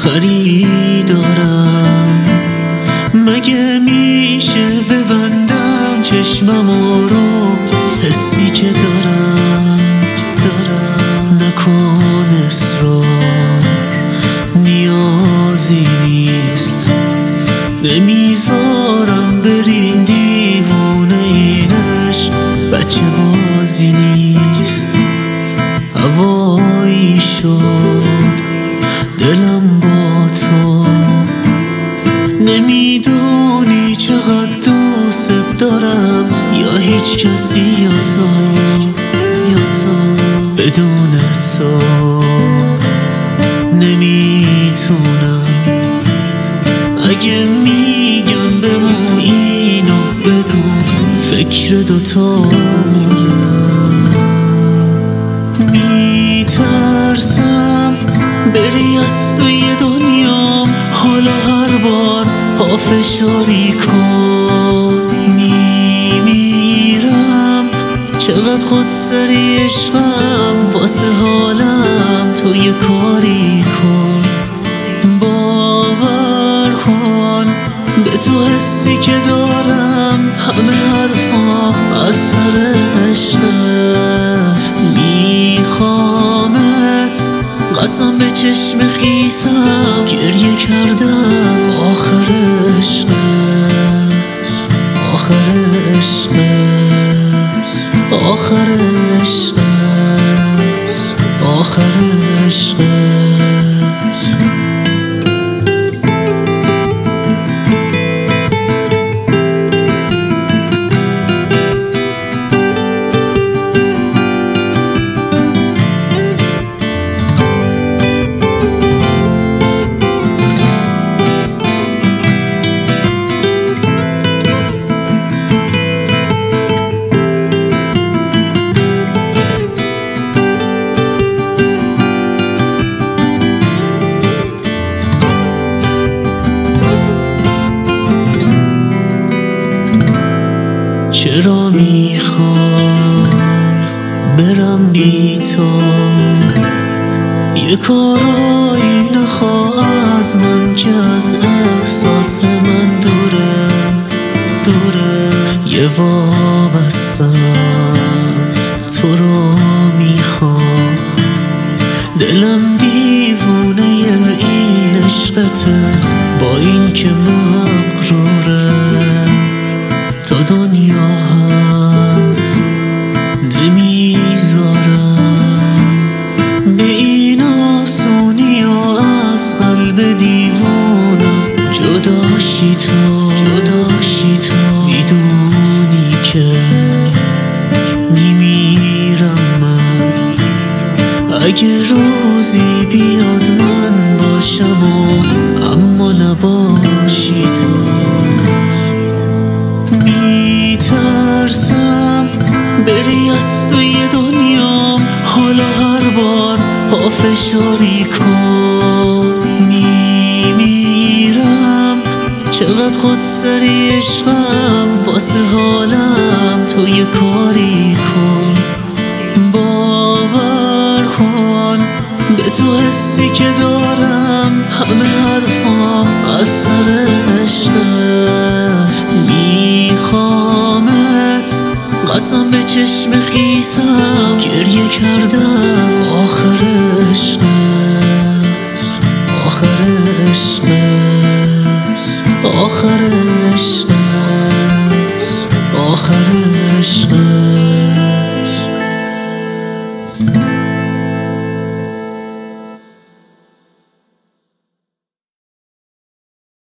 خریدارم. مگه میشه ببندم چشممو رو حسی که دارم نکن اصرار، نیازی نیست، نمیذارم برین دیوونه، این عشق بچه بازی نیست. هوایی شد دلم با تو، نمیدونی چقدر دوست دارم، یا هیچ کسی یا تو بدون تو نمیتونم. اگه میگم بمون اینو بدون، فکر دوتا میترسم بری از توی دنیا، حالا هر بار پافشاری کن. میمیرم چقدر خود سری عشقم، واسه حالم تو یه کاری کن. باور کن به تو حسی که دارم، همه حرفام از سر عشقه. میخوامت قسم به چشم خیسم، گریه کردم آخر عشقه، آخر عشقه، آخر عشقه، آخر عشقه. چرا میخوام برم بی تو، یه کارایی نخواه از من که از احساس من دوره. یه وابستم تو رو میخوام، دلم دیوونه این عشقته، با این که مغروره. تا دنیا هست نمیذارم به این آسونی و از قلب دیوونم جداشی تو. میدونی که میمیرم من، اگه روزی بیاد من باشم و اما نباشی تو. میترسم بری از توی دنیا، حالا هر بار پافشاری کن. میمیرم چقدر خود سری عشقم، واسه حالم تو یه کاری کن. باور کن به تو حسی که دارم، همه حرفام از سر عشقه. میخوامت قسم به چشم خیسم، گریه کردم آخر عشقه، آخر عشقه، آخر عشقه، آخر عشقه.